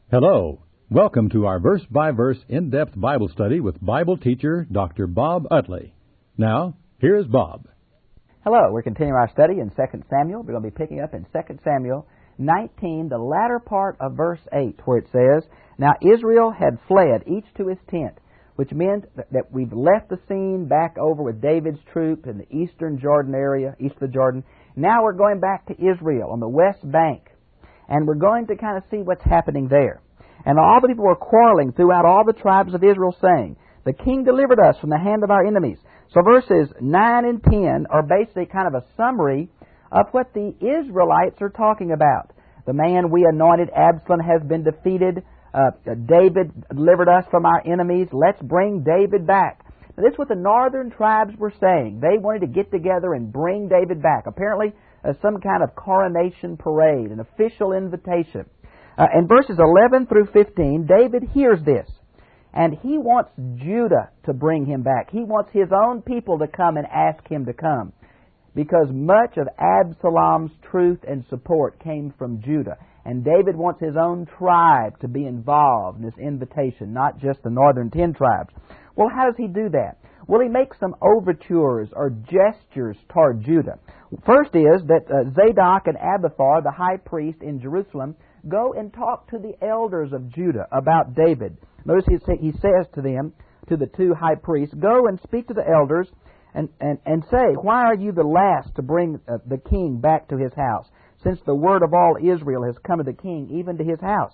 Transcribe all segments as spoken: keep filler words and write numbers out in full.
Hello. Welcome to our verse-by-verse in-depth Bible study with Bible teacher Doctor Bob Utley. Now, here's Bob. Hello. We're continuing our study in Second Samuel. We're going to be picking up in Second Samuel nineteen, the latter part of verse eight, where it says, "Now Israel had fled, each to his tent," which meant that we've left the scene back over with David's troop in the eastern Jordan area, east of the Jordan. Now we're going back to Israel on the west bank. And we're going to kind of see what's happening there. And all the people were quarreling throughout all the tribes of Israel, saying, "The king delivered us from the hand of our enemies." So verses nine and ten are basically kind of a summary of what the Israelites are talking about. The man we anointed, Absalom, has been defeated. Uh, David delivered us from our enemies. Let's bring David back. Now, this is what the northern tribes were saying. They wanted to get together and bring David back. Apparently, uh, some kind of coronation parade, an official invitation. Uh, in verses eleven through fifteen, David hears this, and he wants Judah to bring him back. He wants his own people to come and ask him to come, because much of Absalom's truth and support came from Judah. And David wants his own tribe to be involved in this invitation, not just the northern ten tribes. Well, how does he do that? Well, he makes some overtures or gestures toward Judah. First is that uh, Zadok and Abiathar, the high priest in Jerusalem, go and talk to the elders of Judah about David. Notice he, say, he says to them, to the two high priests, "Go and speak to the elders and, and, and say, why are you the last to bring uh, the king back to his house, since the word of all Israel has come to the king, even to his house?"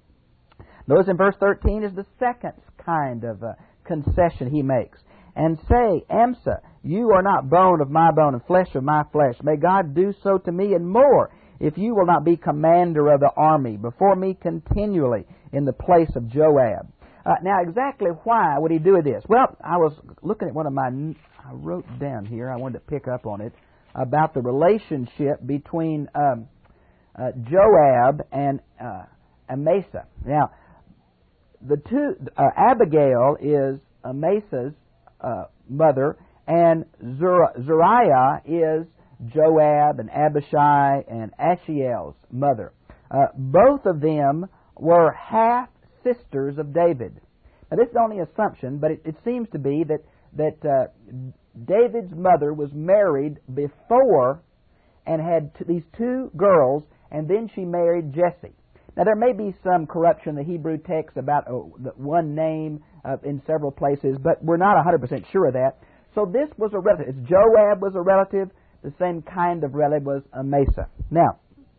Notice in verse thirteen is the second kind of uh, concession he makes. "And say, Amasa, you are not bone of my bone and flesh of my flesh. May God do so to me and more, if you will not be commander of the army before me continually in the place of Joab." Uh, now, exactly why would he do this? Well, I was looking at one of my, I wrote down here, I wanted to pick up on it, about the relationship between um, uh, Joab and uh, Amasa. Now, the two, uh, Abigail is Amasa's uh, mother, and Zer- Zariah is Joab and Abishai and Ashiel's mother. Uh, both of them were half-sisters of David. Now, this is only assumption, but it, it seems to be that, that uh, David's mother was married before and had t- these two girls, and then she married Jesse. Now, there may be some corruption in the Hebrew text about oh, the one name uh, in several places, but we're not one hundred percent sure of that. So this was a relative. As Joab was a relative, the same kind of relative was Amasa. Now,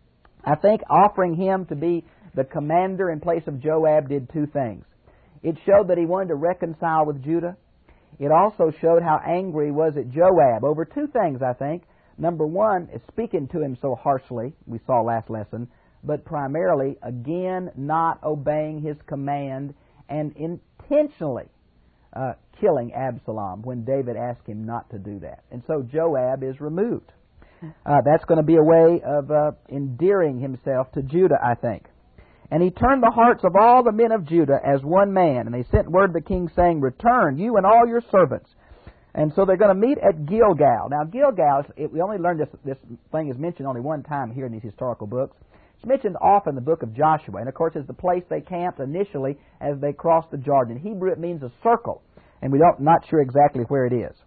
I think offering him to be the commander in place of Joab did two things. It showed that he wanted to reconcile with Judah. It also showed how angry he was at Joab over two things, I think. Number one is speaking to him so harshly, we saw last lesson, but primarily, again, not obeying his command and intentionally uh, killing Absalom when David asked him not to do that. And so Joab is removed. Uh, that's going to be a way of uh, endearing himself to Judah, I think. "And he turned the hearts of all the men of Judah as one man, and they sent word to the king, saying, Return, you and all your servants." And so they're going to meet at Gilgal. Now, Gilgal, it, we only learned this, this thing is mentioned only one time here in these historical books. It's mentioned often in the book of Joshua, and of course it's the place they camped initially as they crossed the Jordan. In Hebrew it means a circle, and we don't not sure exactly where it is.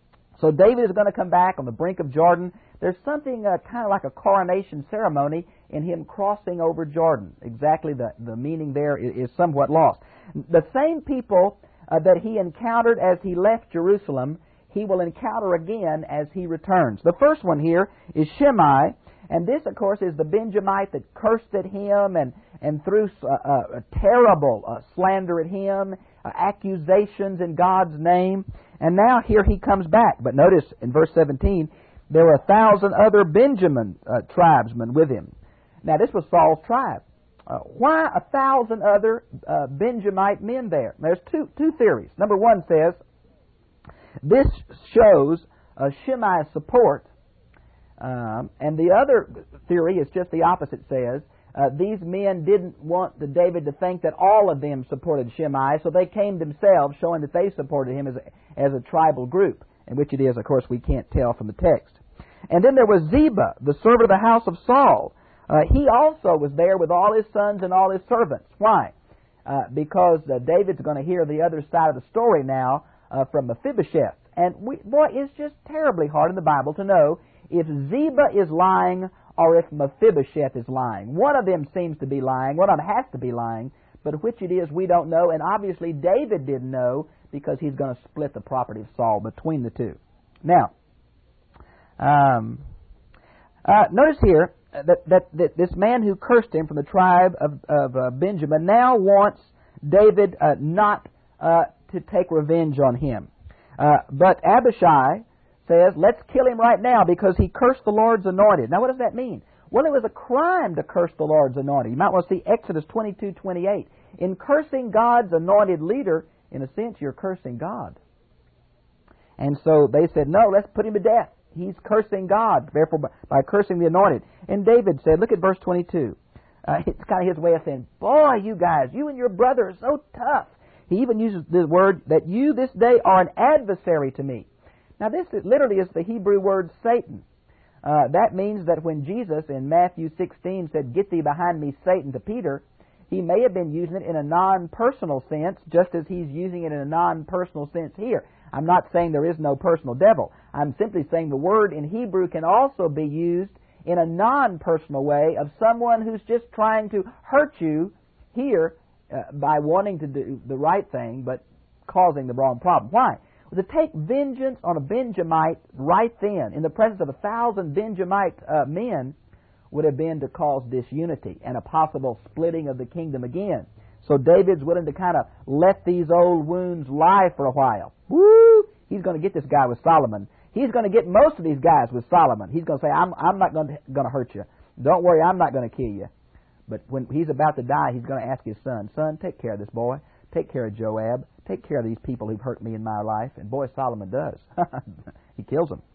So David is going to come back on the brink of Jordan. There's something uh, kind of like a coronation ceremony in him crossing over Jordan. Exactly the, the meaning there is, is somewhat lost. The same people uh, that he encountered as he left Jerusalem, he will encounter again as he returns. The first one here is Shimei. And this, of course, is the Benjamite that cursed at him and, and threw uh, uh, a terrible uh, slander at him, uh, accusations in God's name. And now here he comes back. But notice in verse seventeen, there were a thousand other Benjamin uh, tribesmen with him. Now, this was Saul's tribe. Uh, why a thousand other uh, Benjamite men there? There's two, two theories. Number one says, this shows uh, Shimei's support. Um, and the other theory is just the opposite, says, uh, these men didn't want the David to think that all of them supported Shimei, so they came themselves, showing that they supported him as a, as a tribal group, and which it is, of course, we can't tell from the text. And then there was Ziba, the servant of the house of Saul. Uh, he also was there with all his sons and all his servants. Why? Uh, because uh, David's going to hear the other side of the story now uh, from Mephibosheth. And we, boy, it's just terribly hard in the Bible to know if Ziba is lying or if Mephibosheth is lying. One of them seems to be lying. One of them has to be lying. But which it is, we don't know. And obviously David didn't know because he's going to split the property of Saul between the two. Now, um, uh, notice here that, that, that this man who cursed him from the tribe of, of uh, Benjamin now wants David uh, not uh, to take revenge on him. Uh, but Abishai says, let's kill him right now because he cursed the Lord's anointed. Now, what does that mean? Well, it was a crime to curse the Lord's anointed. You might want to see Exodus twenty-two twenty-eight. In cursing God's anointed leader, in a sense, you're cursing God. And so they said, no, let's put him to death. He's cursing God, therefore, by, by cursing the anointed. And David said, look at verse twenty-two. Uh, it's kind of his way of saying, boy, you guys, you and your brother are so tough. He even uses the word that you this day are an adversary to me. Now, this is, literally is the Hebrew word Satan. Uh, that means that when Jesus in Matthew sixteen said, get thee behind me, Satan, to Peter, he may have been using it in a non-personal sense, just as he's using it in a non-personal sense here. I'm not saying there is no personal devil. I'm simply saying the word in Hebrew can also be used in a non-personal way of someone who's just trying to hurt you here uh, by wanting to do the right thing but causing the wrong problem. Why? Well, to take vengeance on a Benjamite right then, in the presence of a thousand Benjamite uh, men, would have been to cause disunity and a possible splitting of the kingdom again. So David's willing to kind of let these old wounds lie for a while. Woo! He's going to get this guy with Solomon. He's going to get most of these guys with Solomon. He's going to say, I'm, I'm not going to, going to hurt you. Don't worry, I'm not going to kill you. But when he's about to die, he's going to ask his son, son, take care of this boy. Take care of Joab. Take care of these people who've hurt me in my life. And boy, Solomon does. He kills them.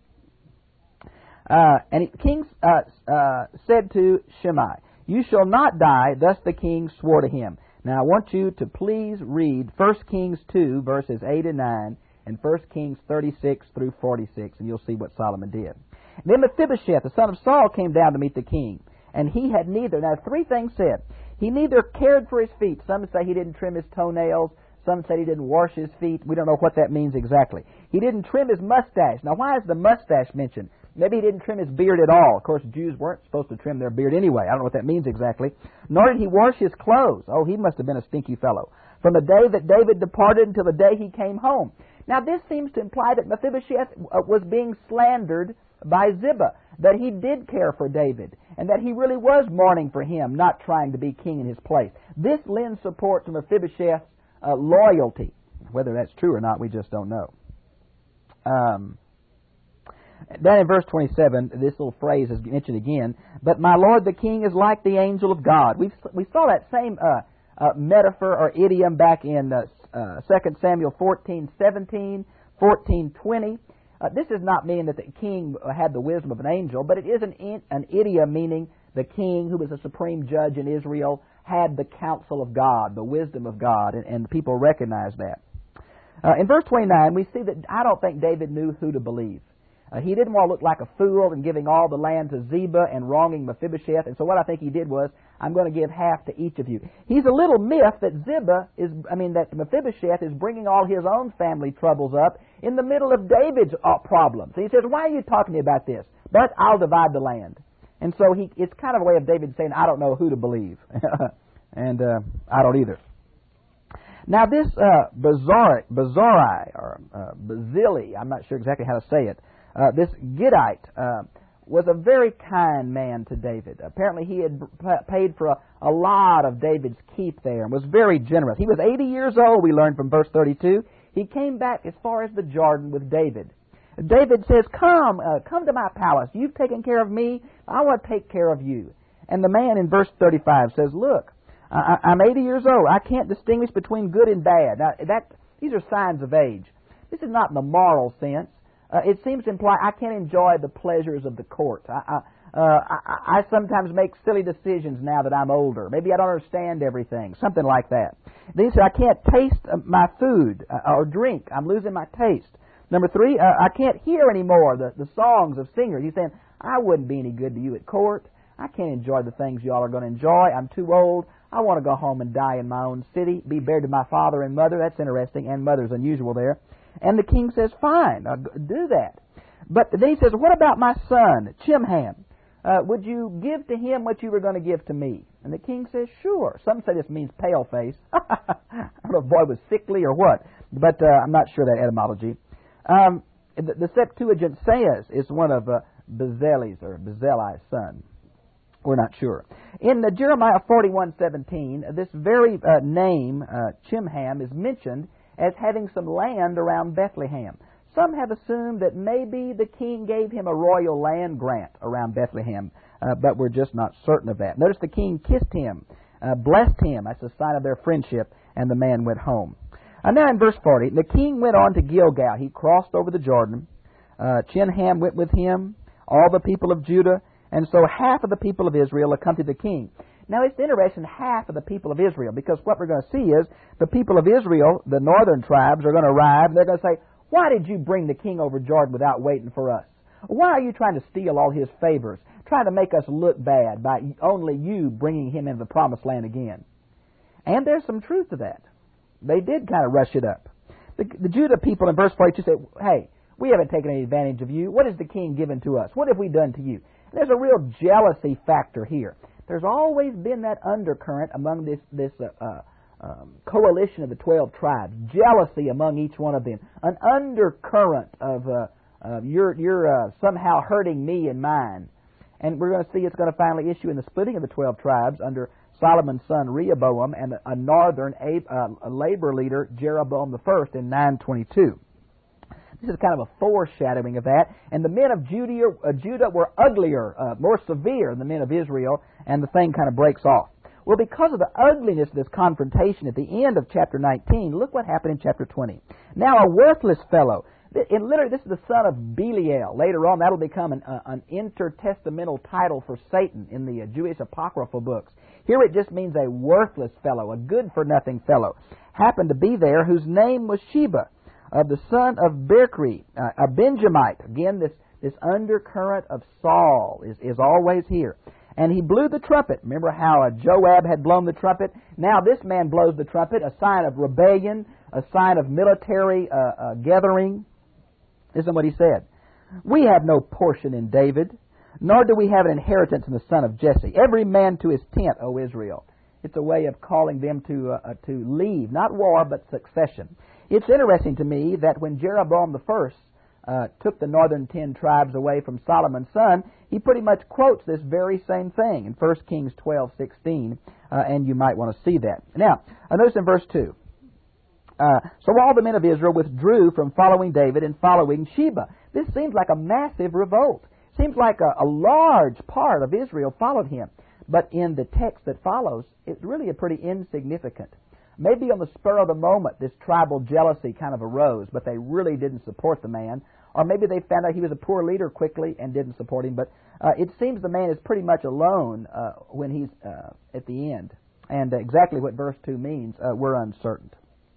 Uh, and he, King uh, uh, said to Shimei, you shall not die, thus the king swore to him. Now I want you to please read First Kings two, verses eight and nine, and First Kings thirty-six through forty-six, and you'll see what Solomon did. Then Mephibosheth, the son of Saul, came down to meet the king, and he had neither, now three things said, he neither cared for his feet. Some say he didn't trim his toenails. Some said he didn't wash his feet. We don't know what that means exactly. He didn't trim his mustache. Now, why is the mustache mentioned? Maybe he didn't trim his beard at all. Of course, Jews weren't supposed to trim their beard anyway. I don't know what that means exactly. Nor did he wash his clothes. Oh, he must have been a stinky fellow. From the day that David departed until the day he came home. Now, this seems to imply that Mephibosheth was being slandered by Ziba, that he did care for David, and that he really was mourning for him, not trying to be king in his place. This lends support to Mephibosheth's uh, loyalty. Whether that's true or not, we just don't know. Um... Then in verse twenty-seven, this little phrase is mentioned again. But my lord the king is like the angel of God. We we saw that same uh, uh, metaphor or idiom back in uh, uh, Second Samuel fourteen seventeen, fourteen twenty. Uh, this does not mean that the king had the wisdom of an angel, but it is an, in, an idiom meaning the king, who was a supreme judge in Israel, had the counsel of God, the wisdom of God, and, and people recognize that. Uh, in verse twenty-nine, we see that I don't think David knew who to believe. Uh, he didn't want to look like a fool and giving all the land to Ziba and wronging Mephibosheth. And so what I think he did was, I'm going to give half to each of you. He's a little miffed that Ziba is, I mean, that Mephibosheth is bringing all his own family troubles up in the middle of David's uh, problems. And he says, why are you talking to me about this? But I'll divide the land. And so he, it's kind of a way of David saying, I don't know who to believe. and uh, I don't either. Now this uh, Bazarai, Bazarai, or uh, Bazili, I'm not sure exactly how to say it, Uh, this Gittite uh, was a very kind man to David. Apparently he had p- paid for a, a lot of David's keep there and was very generous. He was eighty years old, we learned from verse thirty-two. He came back as far as the Jordan with David. David says, come, uh, come to my palace. You've taken care of me. I want to take care of you. And the man in verse thirty-five says, look, I, I'm eighty years old. I can't distinguish between good and bad. Now, that, these are signs of age. This is not in the moral sense. Uh, it seems to imply I can't enjoy the pleasures of the court. I, I, uh, I, I sometimes make silly decisions now that I'm older. Maybe I don't understand everything, something like that. Then he said, I can't taste my food or drink. I'm losing my taste. Number three, uh, I can't hear anymore the, the songs of singers. He's saying, I wouldn't be any good to you at court. I can't enjoy the things you all are going to enjoy. I'm too old. I want to go home and die in my own city, be buried with my father and mother. That's interesting, and mother's unusual there. And the king says, fine, I'll do that. But then he says, what about my son, Chimham? Uh, would you give to him what you were going to give to me? And the king says, sure. Some say this means pale face. I don't know if the boy was sickly or what, but uh, I'm not sure that etymology. Um, the, the Septuagint says it's one of uh, Bezali's or Bezali's son. We're not sure. In uh, Jeremiah forty-one seventeen, this very uh, name, uh, Chimham, is mentioned as having some land around Bethlehem. Some have assumed that maybe the king gave him a royal land grant around Bethlehem, uh, but we're just not certain of that. Notice the king kissed him, uh, blessed him. That's a sign of their friendship, and the man went home. Uh, now in verse forty, the king went on to Gilgal. He crossed over the Jordan. Uh, Chimham went with him, all the people of Judah, and so half of the people of Israel accompanied the king. Now it's interesting, half of the people of Israel, because what we're going to see is the people of Israel, the northern tribes, are going to arrive, and they're going to say, why did you bring the king over Jordan without waiting for us? Why are you trying to steal all his favors, trying to make us look bad by only you bringing him into the promised land again? And there's some truth to that. They did kind of rush it up. The, the Judah people in verse forty-two say, hey, we haven't taken any advantage of you. What has the king given to us? What have we done to you? And there's a real jealousy factor here. There's always been that undercurrent among this, this uh, uh, Um, coalition of the twelve tribes, jealousy among each one of them, an undercurrent of uh, uh, you're, you're uh, somehow hurting me and mine. And we're going to see it's going to finally issue in the splitting of the twelve tribes under Solomon's son Rehoboam and a northern uh, a labor leader, Jeroboam the First, in nine twenty-two. This is kind of a foreshadowing of that. And the men of Judah, uh, Judah were uglier, uh, more severe than the men of Israel, and the thing kind of breaks off. Well, because of the ugliness of this confrontation at the end of chapter nineteen, look what happened in chapter twenty. Now a worthless fellow. In literally, this is the son of Belial. Later on, that'll become an, uh, an intertestamental title for Satan in the uh, Jewish apocryphal books. Here it just means a worthless fellow, a good-for-nothing fellow. Happened to be there, whose name was Sheba, of the son of Berchri, uh, a Benjamite. Again, this, this undercurrent of Saul is, is always here. And he blew the trumpet. Remember how uh, Joab had blown the trumpet? Now this man blows the trumpet, a sign of rebellion, a sign of military uh, uh, gathering. Listen to what he said. We have no portion in David, nor do we have an inheritance in the son of Jesse. Every man to his tent, O Israel. It's a way of calling them to uh, to leave, not war, but succession. It's interesting to me that when Jeroboam the First Uh, took the northern ten tribes away from Solomon's son, he pretty much quotes this very same thing in First Kings twelve sixteen, uh, and you might want to see that. Now, uh, notice in verse two, uh, so all the men of Israel withdrew from following David and following Sheba. This seems like a massive revolt. Seems like a, a large part of Israel followed him. But in the text that follows, it's really a pretty insignificant. Maybe on the spur of the moment, this tribal jealousy kind of arose, but they really didn't support the man. Or maybe they found out he was a poor leader quickly and didn't support him. But uh, it seems the man is pretty much alone uh, when he's uh, at the end. And uh, exactly what verse two means, uh, we're uncertain.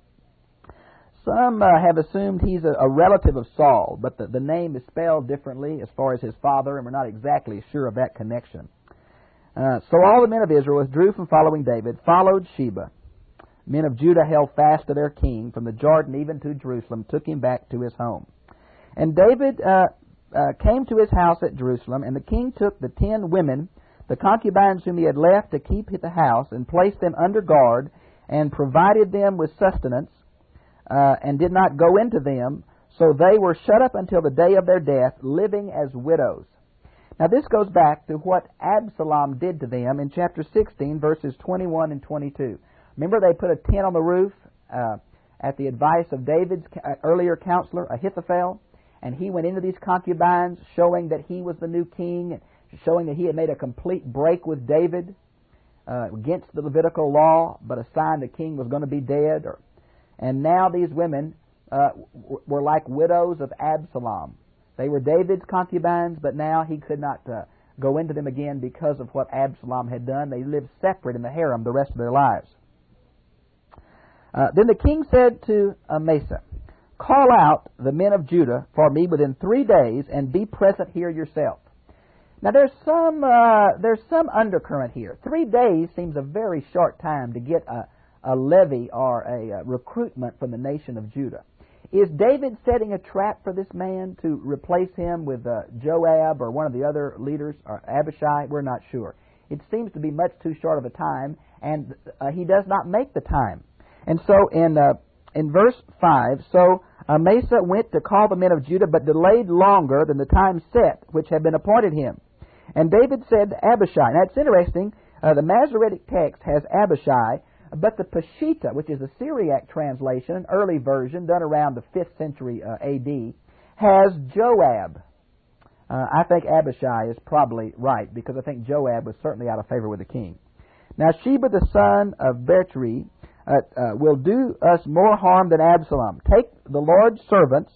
Some uh, have assumed he's a, a relative of Saul, but the, the name is spelled differently as far as his father, and we're not exactly sure of that connection. Uh, so all the men of Israel withdrew from following David, followed Sheba. Men of Judah held fast to their king, from the Jordan even to Jerusalem, took him back to his home. And David uh, uh, came to his house at Jerusalem, and the king took the ten women, the concubines whom he had left to keep the house, and placed them under guard, and provided them with sustenance, uh, and did not go into them. So they were shut up until the day of their death, living as widows. Now this goes back to what Absalom did to them in chapter sixteen, verses twenty-one and twenty-two. Remember, they put a tent on the roof uh, at the advice of David's earlier counselor, Ahithophel, and he went into these concubines, showing that he was the new king, showing that he had made a complete break with David uh, against the Levitical law, but a sign the king was going to be dead. Or, and now these women uh, w- were like widows of Absalom. They were David's concubines, but now he could not uh, go into them again because of what Absalom had done. They lived separate in the harem the rest of their lives. Uh, then the king said to Amasa, call out the men of Judah for me within three days, and be present here yourself. Now there's some uh, there's some undercurrent here. Three days seems a very short time to get a, a levy or a, a recruitment from the nation of Judah. Is David setting a trap for this man to replace him with uh, Joab or one of the other leaders, or Abishai? We're not sure. It seems to be much too short of a time, and uh, he does not make the time. And so in uh, in verse five, so Amasa went to call the men of Judah, but delayed longer than the time set which had been appointed him. And David said to Abishai, now it's interesting, uh, the Masoretic text has Abishai, but the Peshitta, which is a Syriac translation, an early version done around the fifth century uh, A D, has Joab. Uh, I think Abishai is probably right, because I think Joab was certainly out of favor with the king. Now Sheba the son of Berchri uh, uh, will do us more harm than Absalom. Take the Lord's servants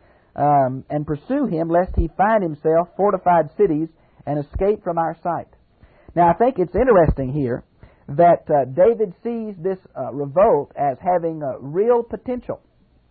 um, and pursue him, lest he find himself fortified cities and escape from our sight. Now I think it's interesting here that uh, David sees this uh, revolt as having uh, real potential.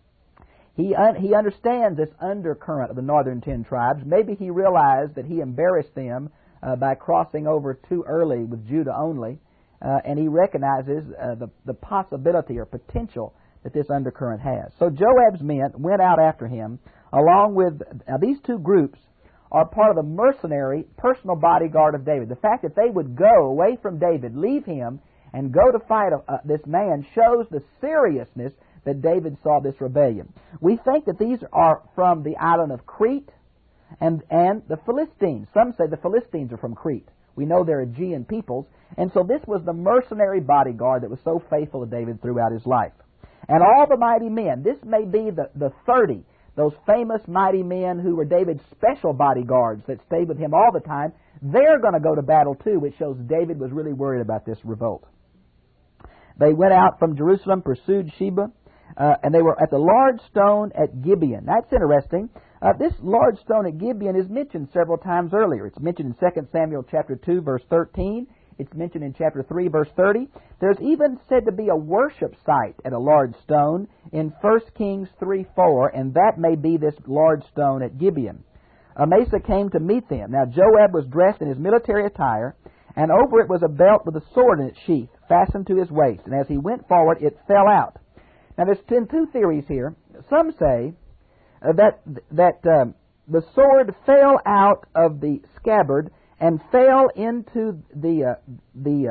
He un- he understands this undercurrent of the northern ten tribes. Maybe he realized that he embarrassed them uh, by crossing over too early with Judah only, uh, and he recognizes uh, the, the possibility or potential that this undercurrent has. So Joab's men went out after him, along with, now these two groups are part of the mercenary personal bodyguard of David. The fact that they would go away from David, leave him, and go to fight uh, this man shows the seriousness that David saw this rebellion. We think that these are from the island of Crete and, and the Philistines. Some say the Philistines are from Crete. We know they're Aegean peoples, and so this was the mercenary bodyguard that was so faithful to David throughout his life. And all the mighty men, this may be the, the thirty, those famous mighty men who were David's special bodyguards that stayed with him all the time, they're going to go to battle too, which shows David was really worried about this revolt. They went out from Jerusalem, pursued Sheba, uh, and they were at the large stone at Gibeon. That's interesting. Uh, this large stone at Gibeon is mentioned several times earlier. It's mentioned in Second Samuel chapter two, verse thirteen. It's mentioned in chapter three, verse thirty. There's even said to be a worship site at a large stone in First Kings three four, and that may be this large stone at Gibeon. Amasa came to meet them. Now Joab was dressed in his military attire, and over it was a belt with a sword in its sheath, fastened to his waist. And as he went forward, it fell out. Now there's two theories here. Some say uh, that that um, the sword fell out of the scabbard and fell into the uh, the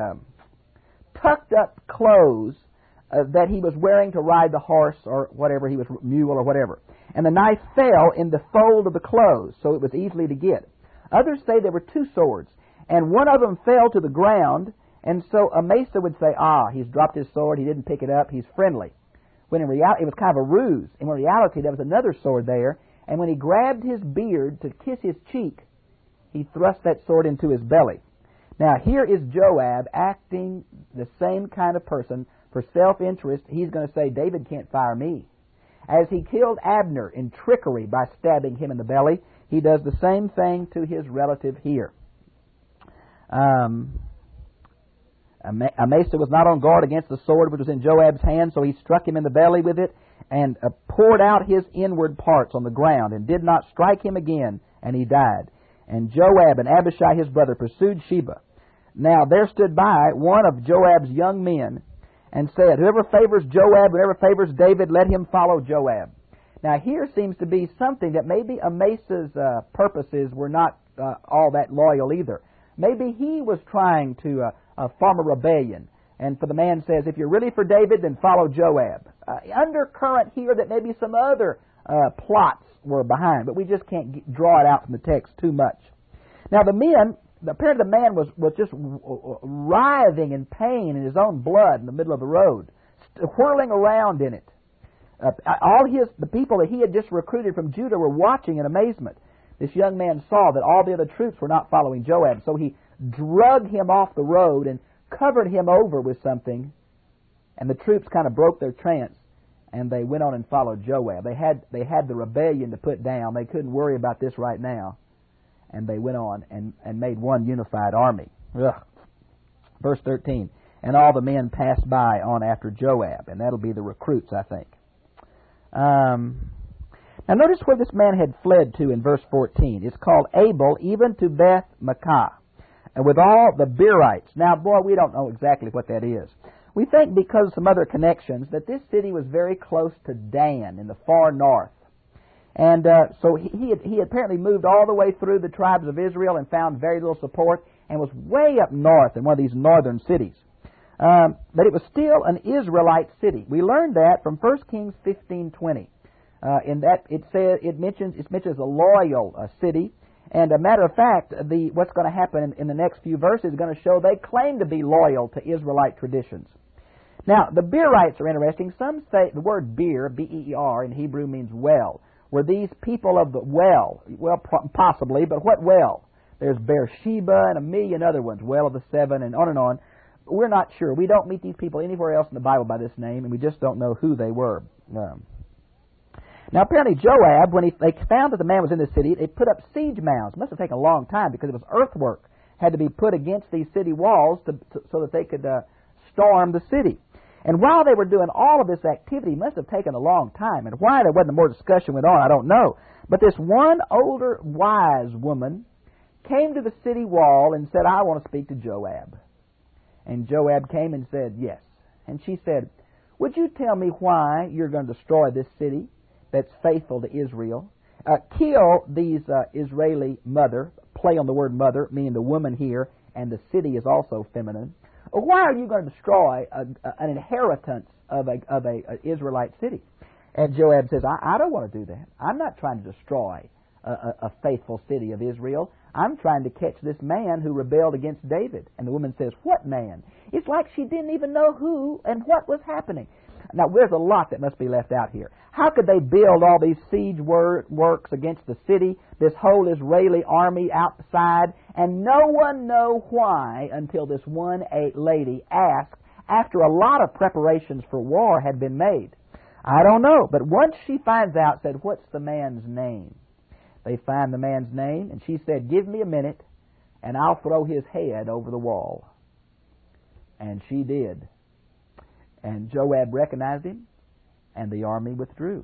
uh, tucked up clothes uh, that he was wearing to ride the horse or whatever he was, mule or whatever. And the knife fell in the fold of the clothes, so it was easily to get. Others say there were two swords, and one of them fell to the ground, and so Amasa would say, ah, he's dropped his sword, he didn't pick it up, he's friendly. When in reality, it was kind of a ruse. In reality, there was another sword there, and when he grabbed his beard to kiss his cheek, he thrust that sword into his belly. Now, here is Joab acting the same kind of person. For self-interest, he's going to say, David can't fire me. As he killed Abner in trickery by stabbing him in the belly, he does the same thing to his relative here. Um, Amasa was not on guard against the sword which was in Joab's hand, so he struck him in the belly with it and uh, poured out his inward parts on the ground and did not strike him again, and he died. And Joab and Abishai his brother pursued Sheba. Now there stood by one of Joab's young men and said, whoever favors Joab, whoever favors David, let him follow Joab. Now here seems to be something that maybe Amasa's uh, purposes were not uh, all that loyal either. Maybe he was trying to uh, uh, form a rebellion. And for the man says, if you're really for David, then follow Joab. Uh, undercurrent here that maybe some other uh, plots were behind, but we just can't get, draw it out from the text too much. Now the men, apparently the man was, was just writhing in pain in his own blood in the middle of the road, whirling around in it. Uh, all his the people that he had just recruited from Judah were watching in amazement. This young man saw that all the other troops were not following Joab, so he drug him off the road and covered him over with something, and the troops kind of broke their trance, and they went on and followed Joab. They had they had the rebellion to put down. They couldn't worry about this right now, and they went on and, and made one unified army. Ugh. Verse thirteen, and all the men passed by on after Joab, and that'll be the recruits, I think. Um, Now notice where this man had fled to in verse fourteen. It's called Abel, even to Beth Makkah, and with all the Beerites. Now, boy, we don't know exactly what that is. We think because of some other connections that this city was very close to Dan in the far north. And uh, so he, he, had, he had apparently moved all the way through the tribes of Israel and found very little support and was way up north in one of these northern cities. Um, but it was still an Israelite city. We learned that from First Kings fifteen twenty. Uh, in that it says it mentions it mentions a loyal uh, city, and a matter of fact, the what's going to happen in, in the next few verses is going to show they claim to be loyal to Israelite traditions. Now, the Beerites are interesting. Some say the word beer, B E E R, in Hebrew means well. Were these people of the well? Well, possibly, but what well? There's Beersheba and a million other ones, well of the seven, and on and on. We're not sure. We don't meet these people anywhere else in the Bible by this name, and we just don't know who they were. Um, Now, apparently Joab, when he, they found that the man was in the city, they put up siege mounds. It must have taken a long time because it was earthwork had to be put against these city walls to, to, so that they could uh, storm the city. And while they were doing all of this activity, it must have taken a long time. And why there wasn't more discussion went on, I don't know. But this one older, wise woman came to the city wall and said, I want to speak to Joab. And Joab came and said, yes. And she said, would you tell me why you're going to destroy this city that's faithful to Israel, uh, kill these uh, Israeli mother, play on the word mother, meaning the woman here, and the city is also feminine. Why are you going to destroy a, a, an inheritance of a of a, a Israelite city? And Joab says, I, I don't want to do that. I'm not trying to destroy a, a, a faithful city of Israel. I'm trying to catch this man who rebelled against David. And the woman says, what man? It's like she didn't even know who and what was happening. Now, there's a lot that must be left out here. How could they build all these siege wor- works against the city, this whole Israeli army outside, and no one know why until this one a lady asked after a lot of preparations for war had been made? I don't know, but once she finds out, said, what's the man's name? They find the man's name, and she said, give me a minute, and I'll throw his head over the wall. And she did. And Joab recognized him, and the army withdrew.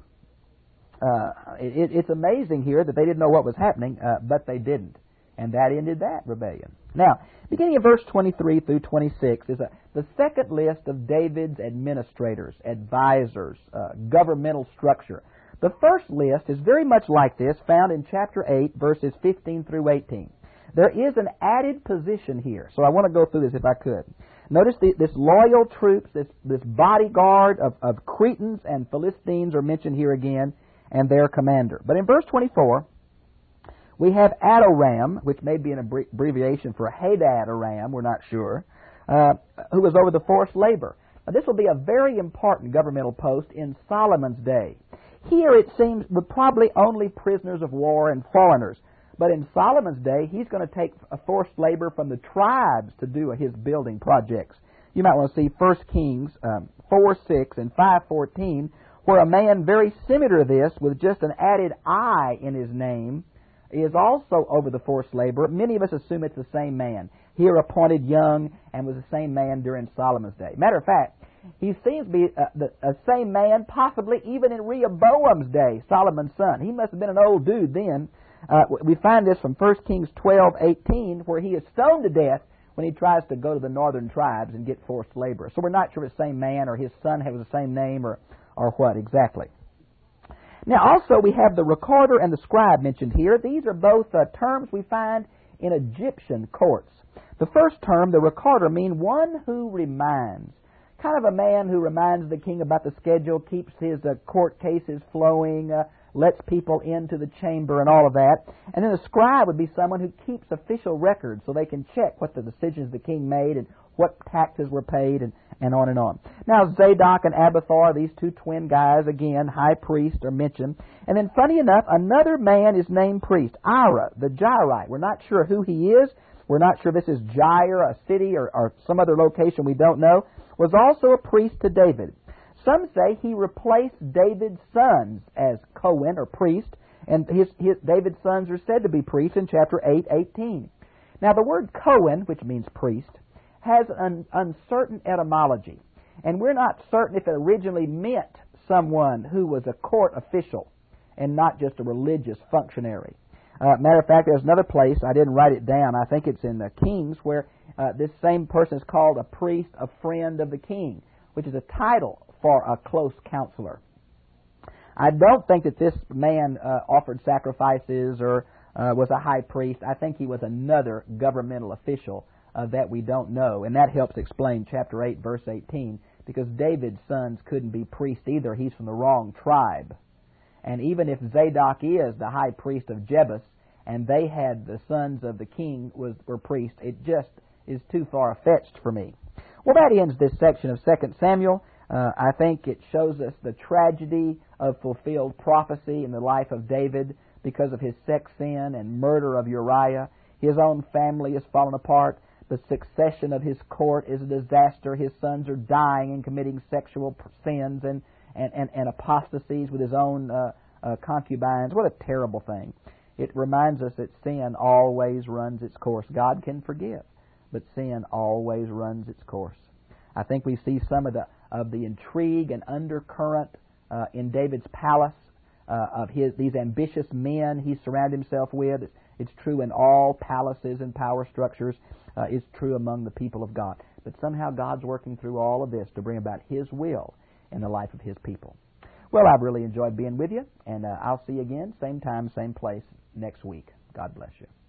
Uh, it, it's amazing here that they didn't know what was happening, uh, but they didn't. And that ended that rebellion. Now, beginning of verse twenty-three through twenty-six is a, the second list of David's administrators, advisors, uh, governmental structure. The first list is very much like this, found in chapter eight, verses fifteen through eighteen. There is an added position here, so I want to go through this if I could. Notice the, this loyal troops, this, this bodyguard of, of Cretans and Philistines are mentioned here again, and their commander. But in verse twenty-four, we have Adoram, which may be an abbre- abbreviation for Hadad Aram, we're not sure, uh, who was over the forced labor. Now, this will be a very important governmental post in Solomon's day. Here it seems were probably only prisoners of war and foreigners. But in Solomon's day, he's going to take a forced labor from the tribes to do his building projects. You might want to see First Kings um, four six and five fourteen, where a man very similar to this, with just an added I in his name, is also over the forced labor. Many of us assume it's the same man. Here appointed young and was the same man during Solomon's day. Matter of fact, he seems to be uh, the uh, same man possibly even in Rehoboam's day, Solomon's son. He must have been an old dude then. Uh, we find this from First Kings twelve eighteen, where he is stoned to death when he tries to go to the northern tribes and get forced labor. So we're not sure if it's the same man or his son has the same name or, or what exactly. Now also we have the recorder and the scribe mentioned here. These are both uh, terms we find in Egyptian courts. The first term, the recorder, means one who reminds. Kind of a man who reminds the king about the schedule, keeps his uh, court cases flowing, uh, lets people into the chamber and all of that. And then a scribe would be someone who keeps official records so they can check what the decisions the king made and what taxes were paid and, and on and on. Now Zadok and Abiathar, these two twin guys, again, high priest, are mentioned. And then funny enough, another man is named priest, Ira, the Jairite. We're not sure who he is. We're not sure if this is Jair, a city, or, or some other location we don't know. Was also a priest to David. Some say he replaced David's sons as Cohen or priest, and his, his David's sons are said to be priests in chapter eight eighteen. Now the word Cohen, which means priest, has an uncertain etymology, and we're not certain if it originally meant someone who was a court official and not just a religious functionary. Uh, matter of fact, there's another place, I didn't write it down, I think it's in the Kings, where uh, this same person is called a priest, a friend of the king, which is a title for a close counselor. I don't think that this man uh, offered sacrifices or uh, was a high priest. I think he was another governmental official uh, that we don't know, and that helps explain chapter eight, verse eighteen, because David's sons couldn't be priests either. He's from the wrong tribe. And even if Zadok is the high priest of Jebus, and they had the sons of the king was, were priests, it just is too far-fetched for me. Well, that ends this section of Second Samuel. Uh, I think it shows us the tragedy of fulfilled prophecy in the life of David because of his sex sin and murder of Uriah. His own family has fallen apart. The succession of his court is a disaster. His sons are dying and committing sexual sins and, and, and, and apostasies with his own uh, uh, concubines. What a terrible thing. It reminds us that sin always runs its course. God can forgive, but sin always runs its course. I think we see some of the of the intrigue and undercurrent uh, in David's palace uh, of his these ambitious men he surrounded himself with. It's, it's true in all palaces and power structures. Uh, it's true among the people of God. But somehow God's working through all of this to bring about His will in the life of His people. Well, I've really enjoyed being with you, and uh, I'll see you again, same time, same place, next week. God bless you.